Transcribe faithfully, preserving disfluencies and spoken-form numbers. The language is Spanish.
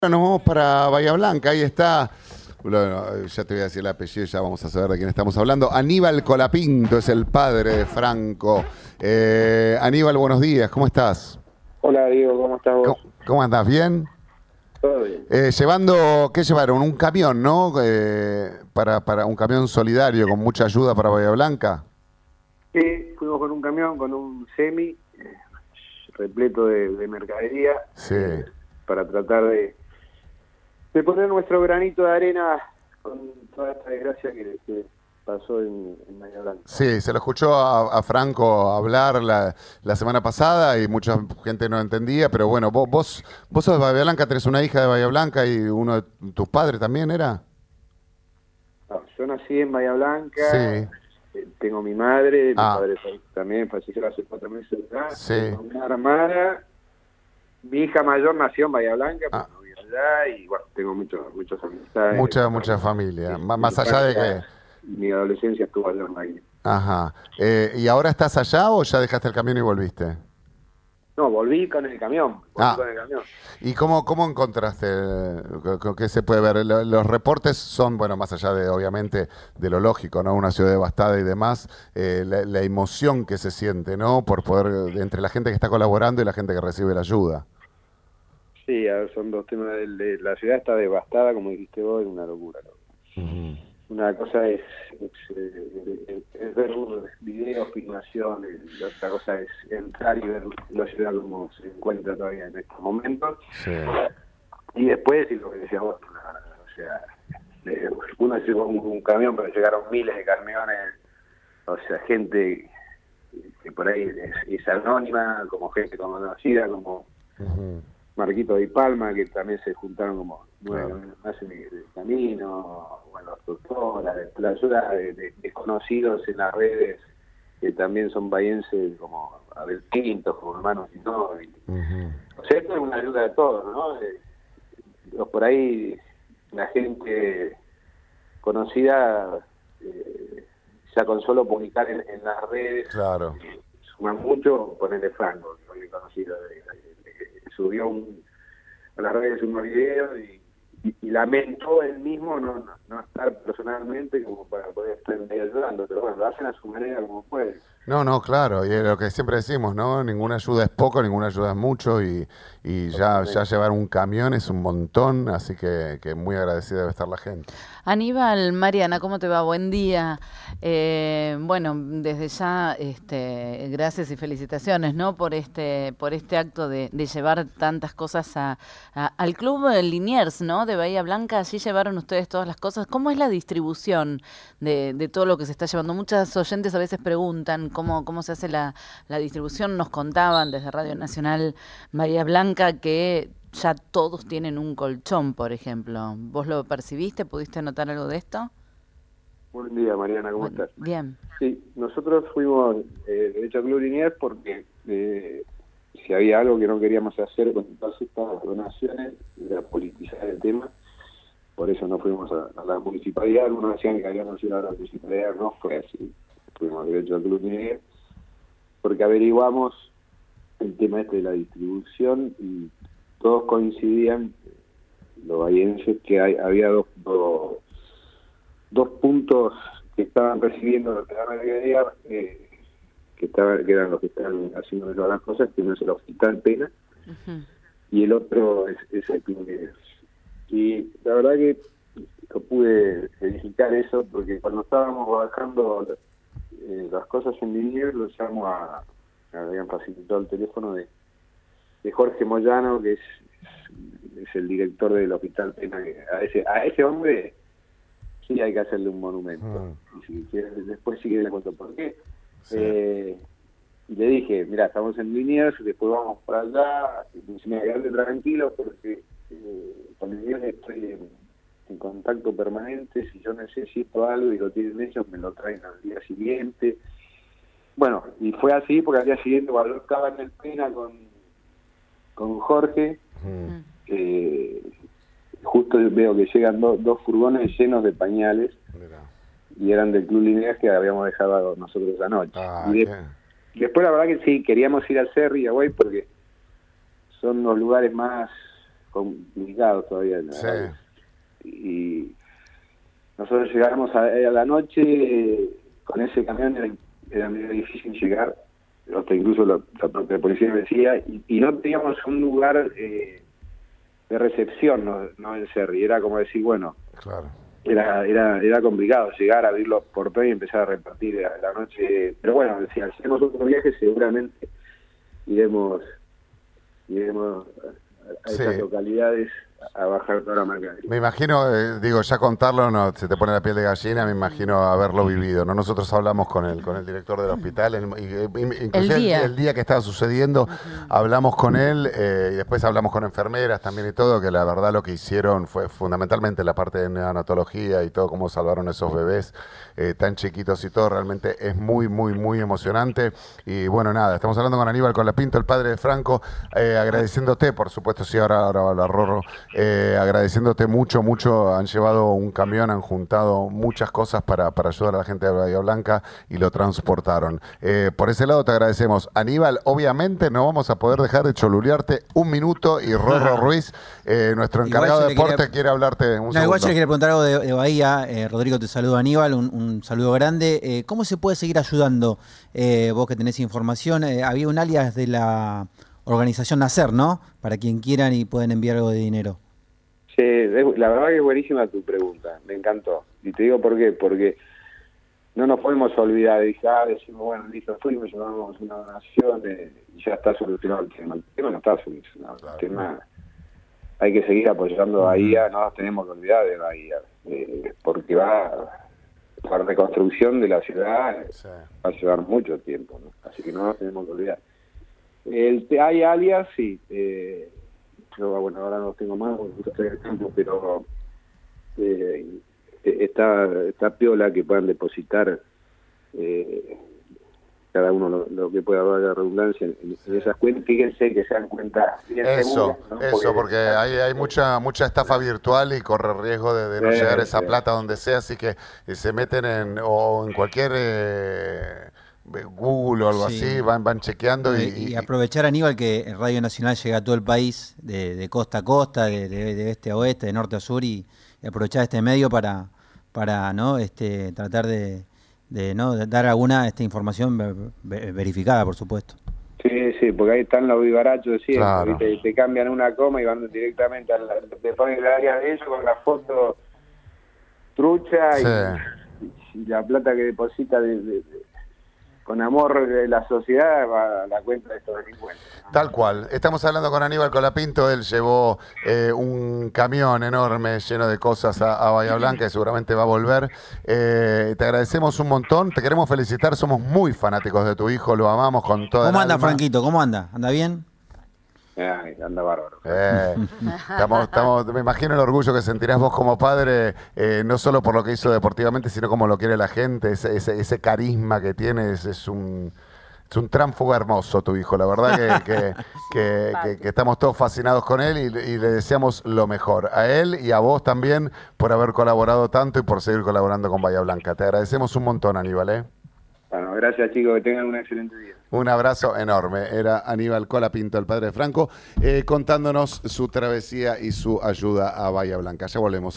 Nos vamos para Bahía Blanca, ahí está, bueno, ya te voy a decir el apellido, ya vamos a saber de quién estamos hablando. Aníbal Colapinto es el padre de Franco. Eh, Aníbal, buenos días, ¿cómo estás? Hola Diego, ¿cómo estás vos? ¿Cómo, cómo andás? ¿Bien? Todo bien. Eh, llevando, ¿qué llevaron? Un camión, ¿no? Eh, para, para un camión solidario con mucha ayuda para Bahía Blanca. Sí, fuimos con un camión, con un semi eh, repleto de, de mercadería Sí. eh, para tratar de, de poner nuestro granito de arena con toda esta desgracia que, que pasó en, en Bahía Blanca. Sí, se lo escuchó a, a Franco hablar la, la semana pasada y mucha gente no entendía, pero bueno, vos, vos, vos sos de Bahía Blanca, tenés una hija de Bahía Blanca y uno de tus padres también era. No, yo nací en Bahía Blanca, Sí, eh, tengo mi madre, mi ah, padre también falleció hace cuatro meses atrás, sí, tengo una hermana, mi hija mayor nació en Bahía Blanca, pero ah, no vive allá, y bueno, tengo muchos, muchas amistades. mucha, mucha familia, Mi M- mi más allá de infancia, que, mi adolescencia estuvo allá en Bahía. ajá, eh, ¿y ahora estás allá o ya dejaste el camión y volviste? No, volví con el camión, volví Ah, con el camión. ¿y cómo, cómo encontraste, eh, co- co- qué se puede ver? Lo- Los reportes son, bueno, más allá de, obviamente, de lo lógico, ¿no? Una ciudad devastada y demás, eh, la, la emoción que se siente, ¿no? Por poder, entre la gente que está colaborando y la gente que recibe la ayuda. Sí, a ver, son dos temas. De, de- la ciudad está devastada, como dijiste vos, es una locura. ¿No? Ujú. Una cosa es, es, eh, es ver videos, filmaciones, y otra cosa es entrar y ver la ciudad como se encuentra todavía en estos momentos. Sí, Y después, y lo que decías vos, una- o sea, eh, uno llegó un, un camión, pero llegaron miles de camiones, o sea, gente que por ahí es, es anónima, como gente conocida, como ujú, Marquito Di Palma, que también se juntaron como nueve claro. camiones más en el camino, bueno, doctora, la ayuda de, de desconocidos en las redes, que también son bahienses, como Abel Pinto, como hermanos y no. Y, Ujú. o sea, esto es una ayuda de todos, ¿no? Eh, los por ahí, la gente conocida, eh, ya con solo publicar en, en las redes, Claro. eh, suma mucho, ponerle Franco, que es conocido, de, de, de, subió un, a las redes unos videos y, y, y lamentó él mismo no, no, no estar personalmente como para poder estar medio ayudando, pero bueno, lo hacen a su manera como pueden. No, no, claro, y es lo que siempre decimos, ¿no? Ninguna ayuda es poco, ninguna ayuda es mucho y, y ya, ya Totalmente. llevar un camión es un montón, así que, que muy agradecida debe estar la gente. Aníbal, Mariana, ¿cómo te va? Buen día. Eh, bueno, desde ya, este, gracias y felicitaciones, ¿no? Por este, por este acto de, de llevar tantas cosas a, a- al club Liniers, ¿no? De Bahía Blanca. Allí llevaron ustedes todas las cosas. ¿Cómo es la distribución de, de todo lo que se está llevando? Muchas oyentes a veces preguntan cómo, cómo se hace la, la distribución. Nos contaban desde Radio Nacional Bahía Blanca que ya todos tienen un colchón, por ejemplo. ¿Vos lo percibiste? ¿Pudiste notar algo de esto? Buen día, Mariana, ¿cómo Bueno, estás? bien. Sí, nosotros fuimos eh, de hecho a Club Liniers porque eh, si había algo que no queríamos hacer con todas estas donaciones, era politizar el tema. Por eso no fuimos a, a la municipalidad. Algunos decían que habíamos ido a la municipalidad, no fue así. Fuimos derecho al Club Liniers porque averiguamos el tema este de la distribución y todos coincidían, los bahienses, que hay, había dos, dos, dos puntos que estaban recibiendo la mercadería, eh, que, estaban, que eran los que están haciendo todas las cosas, que uno es el Hospital Pena Ujú. y el otro es, es el Club Liniers. Y la verdad que yo pude verificar eso porque cuando estábamos bajando eh, las cosas en Liniers, lo llamo a, me habían facilitado el teléfono de, de Jorge Moyano, que es, es, es el director del Hospital Pena. Que a ese a ese hombre sí hay que hacerle un monumento. Mm, Y si quieres, después sí que le cuento por qué. sí, Eh, y le dije, mira, estamos en Liniers, después vamos para allá, y me dice, mira, quédate tranquilo porque eh, con Liniers estoy en, en contacto permanente, si yo necesito algo y lo tienen ellos, me lo traen al día siguiente. Bueno, y fue así porque al día siguiente cuando yo estaba en el Pena con, con Jorge, mm, Mm. eh, justo veo que llegan do, dos furgones llenos de pañales mira. y eran del Club Liniers que habíamos dejado nosotros anoche. Ah, Y de- qué, después la verdad que sí, queríamos ir al Cerri y a Güey porque son los lugares más complicados todavía. ¿No? Sí. Y nosotros llegamos a, a la noche, eh, con ese camión era, era medio difícil llegar, hasta incluso la, la propia policía me decía, y, y no teníamos un lugar eh, de recepción, no, no en Cerri, era como decir, bueno, claro. era era era complicado llegar a abrirlo por todo y empezar a repartir a la noche, pero bueno, si hacemos otro viaje seguramente iremos iremos a, a esas sí. localidades a bajar toda la mercadería. Me imagino, eh, digo, ya contarlo, no, se te pone la piel de gallina, me imagino haberlo vivido, ¿no? Nosotros hablamos con el, con el director del hospital, el, y, inclusive el día. El, el día que estaba sucediendo, uh-huh. hablamos con él, eh, y después hablamos con enfermeras también y todo, que la verdad lo que hicieron fue fundamentalmente la parte de neonatología y todo, cómo salvaron esos bebés eh, tan chiquitos y todo, realmente es muy, muy, muy emocionante. Y bueno, nada, estamos hablando con Aníbal Colapinto, el padre de Franco, eh, agradeciéndote, por supuesto, sí, ahora, ahora va a hablar Rorro, Eh, agradeciéndote mucho, mucho, han llevado un camión, han juntado muchas cosas para, para ayudar a la gente de Bahía Blanca y lo transportaron. Eh, por ese lado te agradecemos. Aníbal, obviamente no vamos a poder dejar de cholulearte un minuto y Rorro Ruiz, eh, nuestro encargado de deporte, quería... quiere hablarte un no, segundo. Igual yo le quería preguntar algo de, de Bahía. Eh, Rodrigo, te saludo, Aníbal, un, un saludo grande. Eh, ¿Cómo se puede seguir ayudando? Eh, vos que tenés información, eh, había un alias de la organización Nacer, ¿no? Para quien quieran y pueden enviar algo de dinero. Sí, la verdad que es buenísima tu pregunta, me encantó. Y te digo por qué, porque no nos podemos olvidar de ah, decimos, bueno, listo, fuimos, llevamos una donación eh, y ya está solucionado el tema. El tema no está solucionado, claro. El tema hay que seguir apoyando a Bahía, no nos tenemos que olvidar de Bahía, eh, porque va la reconstrucción de la ciudad sí. va a llevar mucho tiempo, ¿no? Así que no nos tenemos que olvidar. El, hay alias, sí, eh, yo, bueno, ahora no tengo más porque estoy en el campo, pero eh, está, está piola que puedan depositar eh, cada uno lo, lo que pueda haber de redundancia en, en esas cuentas. Fíjense que sean cuentas bien eso, seguras, ¿no? Eso, porque, porque hay, hay mucha mucha estafa virtual y corre riesgo de, de no eh, llegar esa eh. plata donde sea, así que eh, se meten en o en cualquier... Eh, Google o algo sí. así, van van chequeando. Y, y, y aprovechar, Aníbal, que Radio Nacional llega a todo el país, de, de costa a costa, de, de, de este a oeste, de norte a sur, y, y aprovechar este medio para para no este tratar de, de no de dar alguna esta información ver, ver, verificada, por supuesto. Sí, sí, porque ahí están los vivarachos de siempre, claro. te, te cambian una coma y van directamente a la, te ponen el área de ellos con la foto trucha sí. y, y la plata que deposita de, de, de con amor de la sociedad va a la cuenta de estos delincuentes, ¿no? Tal cual. Estamos hablando con Aníbal Colapinto. Él llevó eh, un camión enorme lleno de cosas a, a Bahía Blanca y seguramente va a volver. Eh, te agradecemos un montón. Te queremos felicitar. Somos muy fanáticos de tu hijo. Lo amamos con toda ¿Cómo el anda, alma. Franquito? ¿Cómo anda? ¿Anda bien? Ay, anda bárbaro. Eh, estamos, estamos, me imagino el orgullo que sentirás vos como padre, eh, no solo por lo que hizo deportivamente, sino como lo quiere la gente, ese, ese, ese carisma que tiene, es, es un es un tránfuga hermoso tu hijo, la verdad que, que, que, que, que estamos todos fascinados con él y, y le deseamos lo mejor, a él y a vos también por haber colaborado tanto y por seguir colaborando con Bahía Blanca. Te agradecemos un montón, Aníbal, ¿eh? Bueno, gracias chicos, que tengan un excelente día. Un abrazo enorme. Era Aníbal Colapinto, el padre de Franco, eh, contándonos su travesía y su ayuda a Bahía Blanca. Ya volvemos.